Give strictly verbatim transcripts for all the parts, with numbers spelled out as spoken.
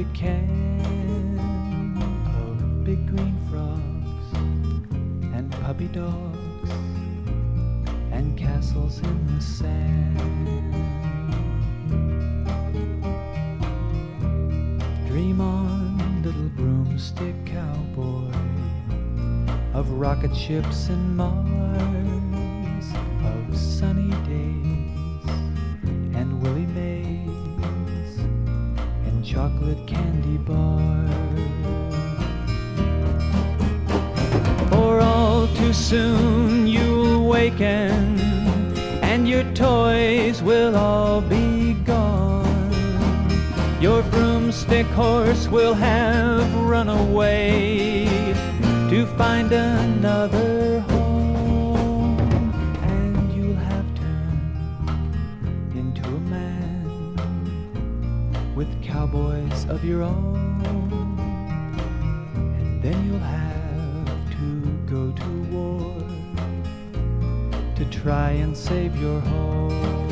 you can of big green frogs and puppy dogs and castles in the sand. Dream on, little broomstick cowboy, of rocket ships and Mars, of sunny days and Willie Mays and chocolate candy bars. For all too soon you'll waken and your toys will all be gone. Your broomstick horse will have run away to find another home, and you'll have turned into a man with cowboys of your own, and then you'll have to go to war to try and save your home.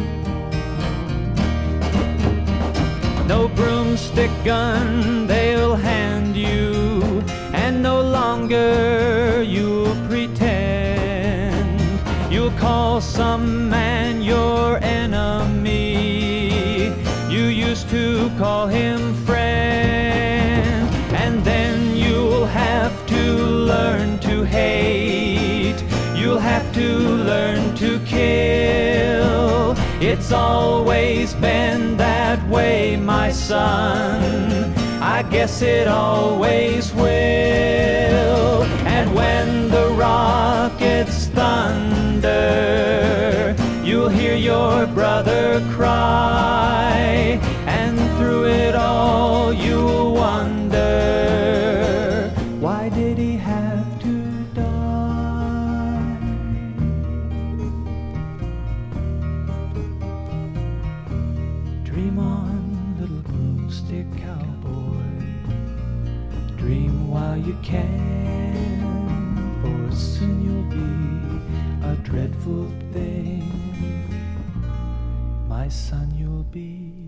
No broomstick gun they'll hand you, and no longer you'll pretend. You'll call some man your enemy. You used to call him friend, and then you'll have to learn to hate. You'll have to learn to kill. It's always been that way, my son. I guess it always will. And when the rockets thunder, you'll hear your brother cry, and through it all you'll wonder, why did he have to die? Dream on, little broomstick cowboy, dream while you can, for soon you'll be a dreadful thing, my son, you'll be